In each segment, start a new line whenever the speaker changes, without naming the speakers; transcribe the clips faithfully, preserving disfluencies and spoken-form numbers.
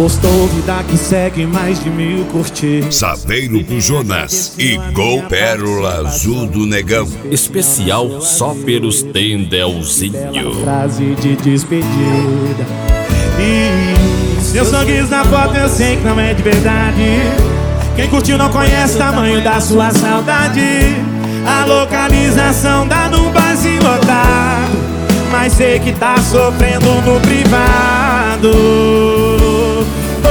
Postou vida que segue mais de mil curtidas.
Saveiro do Jonas e Gol Pérola Azul do Negão.
Especial só pelos Tendelzinho.
Frase de despedida. E seu sorriso na foto eu sei que não é de verdade. Quem curtiu não conhece o tamanho da sua saudade. A localização dá num barzinho lotado, mas sei que tá sofrendo no privado. Oh,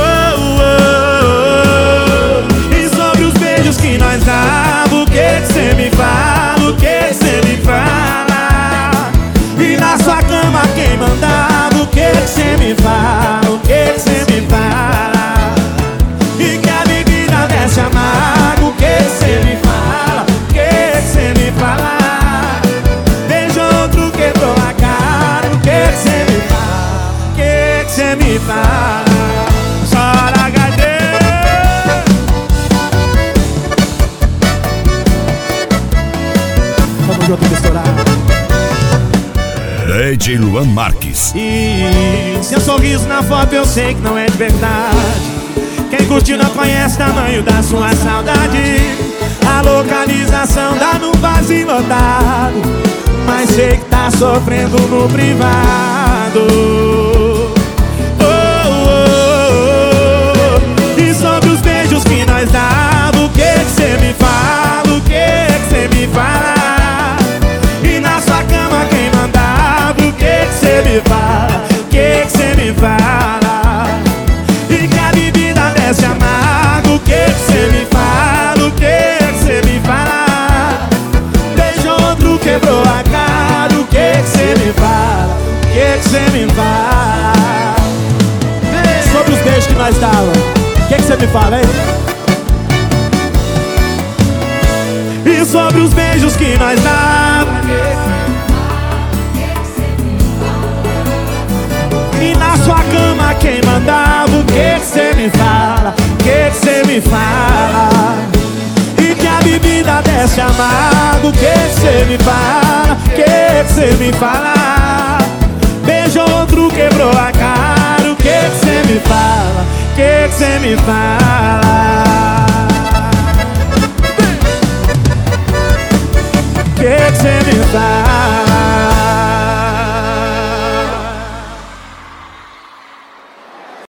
oh, oh. E sobre os beijos que nós dava, o que que cê me fala? O que que cê me fala? E na sua cama quem mandava? O que que cê me fala? O que que cê me fala? E que a bebida desce amarga. O que que cê me fala? O que que cê me fala? Beijou outro, quebrou a cara. O que que cê me fala? O que que cê me fala? Chora, H D. Tamo junto, misturado.
D J Luan Marques.
E seu sorriso na foto eu sei que não é de verdade. Quem curtiu não conhece o tamanho da sua saudade. A localização dá num vazio lotado, mas sei que tá sofrendo no privado. Oh, oh, oh. E sobre os beijos que nós dava, o que que cê me fala? O que que cê me fala? E na sua cama quem mandava? O que que cê me fala? O que que cê me fala? E que a bebida desce amarga. O que que cê me fala? O que que cê me fala? Beijou outro, quebrou a cara. O que que cê me fala? O que que cê me fala? Sobre os beijos que nós dava, o que que cê me fala, hein? E sobre os beijos que nós dava, e na sua cama quem mandava? O que que cê me fala? O que que cê me fala? E que a bebida desce amarga. O que que cê me fala? O que que cê me fala? Beijou outro, quebrou a cara. O que que cê me fala? O que que cê me fala? O que que cê me fala?